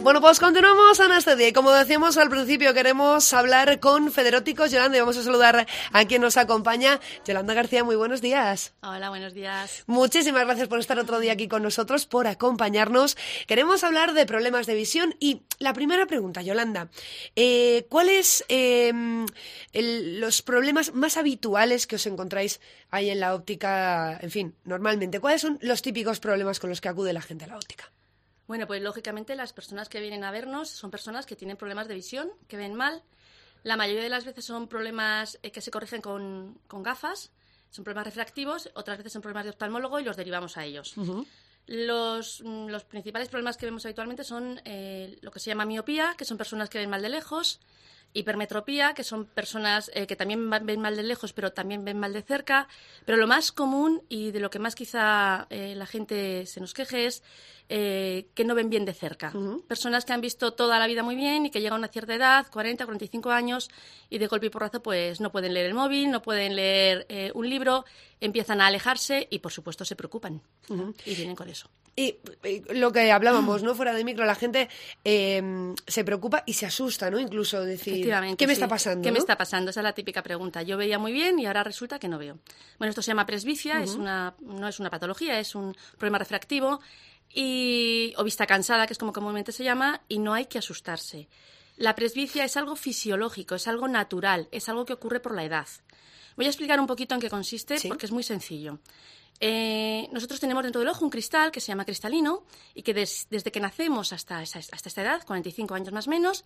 Bueno, pues continuamos en este día y como decíamos al principio queremos hablar con Federóticos Yolanda y vamos a saludar a quien nos acompaña. Yolanda García, muy buenos días. Hola, buenos días. Muchísimas gracias por estar otro día aquí con nosotros, por acompañarnos. Queremos hablar de problemas de visión y la primera pregunta, Yolanda, ¿cuáles los problemas más habituales que os encontráis ahí en la óptica, en fin, normalmente? ¿Cuáles son los típicos problemas con los que acude la gente a la óptica? Bueno, pues lógicamente las personas que vienen a vernos son personas que tienen problemas de visión, que ven mal. La mayoría de las veces son problemas que se corrigen con gafas, son problemas refractivos, otras veces son problemas de oftalmólogo y los derivamos a ellos. Uh-huh. Los principales problemas que vemos habitualmente son lo que se llama miopía, que son personas que ven mal de lejos, hipermetropía, que son personas que también ven mal de lejos, pero también ven mal de cerca. Pero lo más común y de lo que más quizá la gente se nos queje es que no ven bien de cerca. Uh-huh. Personas que han visto toda la vida muy bien y que llegan a una cierta edad, 40, 45 años, y de golpe y porrazo pues no pueden leer el móvil, no pueden leer un libro, empiezan a alejarse y por supuesto se preocupan. Uh-huh. Y vienen con eso. Y lo que hablábamos, ¿no? Fuera de micro, la gente se preocupa y se asusta, ¿no? Incluso decir, ¿qué me está pasando? ¿Qué ¿no? me está pasando? Esa es la típica pregunta. Yo veía muy bien y ahora resulta que no veo. Bueno, esto se llama presbicia, Uh-huh. no es una patología, es un problema refractivo o vista cansada, que es como comúnmente se llama, y no hay que asustarse. La presbicia es algo fisiológico, es algo natural, es algo que ocurre por la edad. Voy a explicar un poquito en qué consiste, ¿Sí? porque es muy sencillo. Nosotros tenemos dentro del ojo un cristal que se llama cristalino y que desde que nacemos hasta esta edad, 45 años más o menos,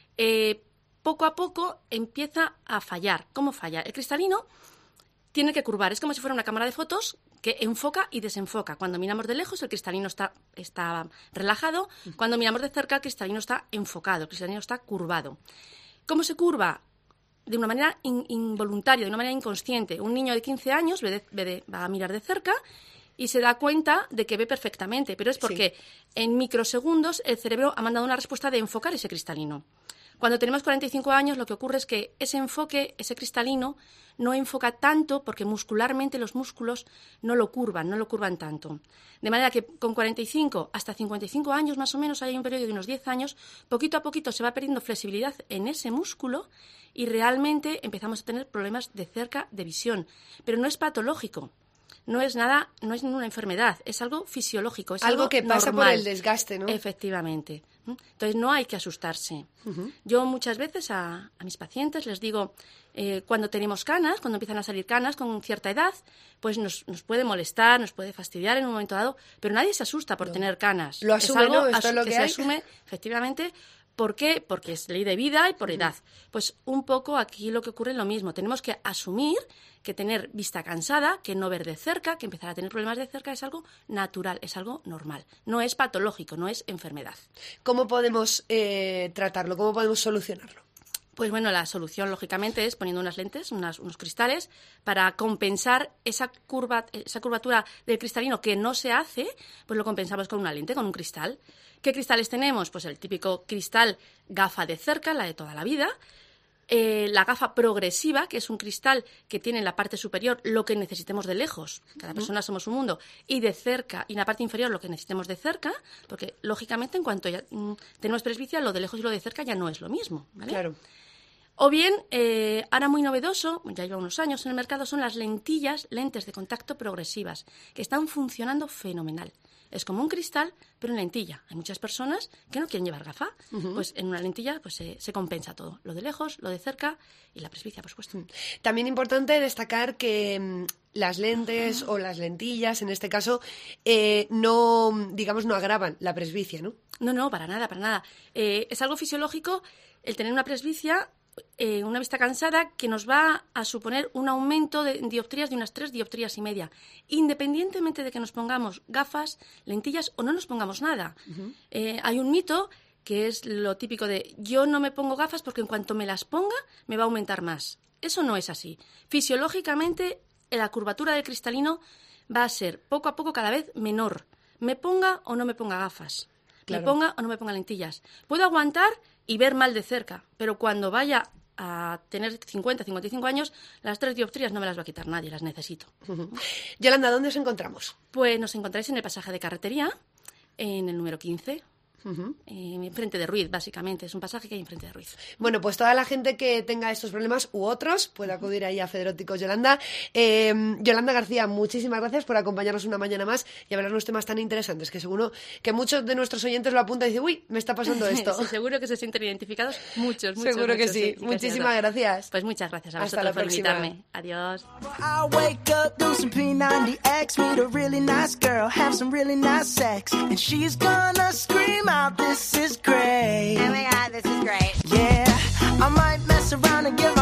poco a poco empieza a fallar. ¿Cómo falla? El cristalino tiene que curvar, es como si fuera una cámara de fotos que enfoca y desenfoca. Cuando miramos de lejos el cristalino está relajado, cuando miramos de cerca el cristalino está enfocado, el cristalino está curvado. ¿Cómo se curva? De una manera involuntaria, de una manera inconsciente. Un niño de 15 años va a mirar de cerca y se da cuenta de que ve perfectamente, pero es porque en microsegundos el cerebro ha mandado una respuesta de enfocar ese cristalino. Cuando tenemos 45 años lo que ocurre es que ese enfoque, ese cristalino, no enfoca tanto porque muscularmente los músculos no lo curvan tanto. De manera que con 45 hasta 55 años más o menos, hay un periodo de unos 10 años, poquito a poquito se va perdiendo flexibilidad en ese músculo y realmente empezamos a tener problemas de cerca de visión. Pero no es patológico. No es nada, no es ninguna enfermedad, es algo fisiológico, es algo que pasa normal. por el desgaste, ¿no? Efectivamente. Entonces no hay que asustarse. Uh-huh. Yo muchas veces a mis pacientes les digo, cuando tenemos canas, cuando empiezan a salir canas con cierta edad, pues nos puede molestar, nos puede fastidiar en un momento dado, pero nadie se asusta por tener canas. Lo asume, es algo ¿no? Esto es lo que se hay. asume, efectivamente. ¿Por qué? Porque es ley de vida y por edad. Pues un poco aquí lo que ocurre es lo mismo. Tenemos que asumir que tener vista cansada, que no ver de cerca, que empezar a tener problemas de cerca es algo natural, es algo normal. No es patológico, no es enfermedad. ¿Cómo podemos tratarlo? ¿Cómo podemos solucionarlo? Pues bueno, la solución, lógicamente, es poniendo unas lentes, unos cristales, para compensar esa curvatura del cristalino que no se hace, pues lo compensamos con una lente, con un cristal. ¿Qué cristales tenemos? Pues el típico cristal gafa de cerca, la de toda la vida. La gafa progresiva, que es un cristal que tiene en la parte superior lo que necesitemos de lejos, cada persona somos un mundo, y de cerca, y en la parte inferior lo que necesitemos de cerca, porque lógicamente en cuanto ya tenemos presbicia, lo de lejos y lo de cerca ya no es lo mismo, ¿vale? Claro. O bien, ahora muy novedoso, ya lleva unos años en el mercado, son las lentes de contacto progresivas, que están funcionando fenomenal. Es como un cristal, pero en lentilla. Hay muchas personas que no quieren llevar gafa. Uh-huh. Pues en una lentilla pues se compensa todo. Lo de lejos, lo de cerca y la presbicia, por supuesto. También importante destacar que las lentes o las lentillas, en este caso, no agravan la presbicia, ¿no? No, para nada, para nada. Es algo fisiológico el tener una presbicia, una vista cansada, que nos va a suponer un aumento de dioptrías de unas 3 dioptrías y media, independientemente de que nos pongamos gafas, lentillas o no nos pongamos nada. Uh-huh. Hay un mito que es lo típico de yo no me pongo gafas porque en cuanto me las ponga me va a aumentar más. Eso no es así. Fisiológicamente la curvatura del cristalino va a ser poco a poco cada vez menor. Me ponga o no me ponga gafas. Claro. Me ponga o no me ponga lentillas. Puedo aguantar y ver mal de cerca, pero cuando vaya a tener 50, 55 años, las 3 dioptrías no me las va a quitar nadie, las necesito. Uh-huh. Yolanda, ¿dónde os encontramos? Pues nos encontráis en el pasaje de Carretería, en el número 15. enfrente de Ruiz, básicamente. Es un pasaje que hay enfrente de Ruiz. Bueno, pues toda la gente que tenga estos problemas u otros puede acudir ahí a Federópticos Yolanda. Yolanda García, muchísimas gracias por acompañarnos una mañana más y hablarnos temas tan interesantes que seguro que muchos de nuestros oyentes lo apuntan y dicen, uy, me está pasando esto. Sí, seguro que se sienten identificados muchos. Seguro que sí. Muchísimas gracias. Pues muchas gracias a Hasta vosotros la por próxima. invitarme. Adiós. I wake up, do some P90X, meet a really nice girl, have some really nice sex, and she's gonna scream out, this is great. Oh my God, this is great. Yeah, I might mess around and give her